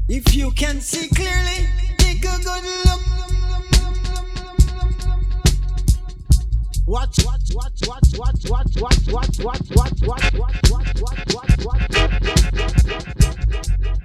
If you can see clearly, take a good look. Watch, watch, watch, watch, watch, watch, watch, watch, watch, watch, watch, watch, watch, watch, watch, watch, watch, watch, watch, watch.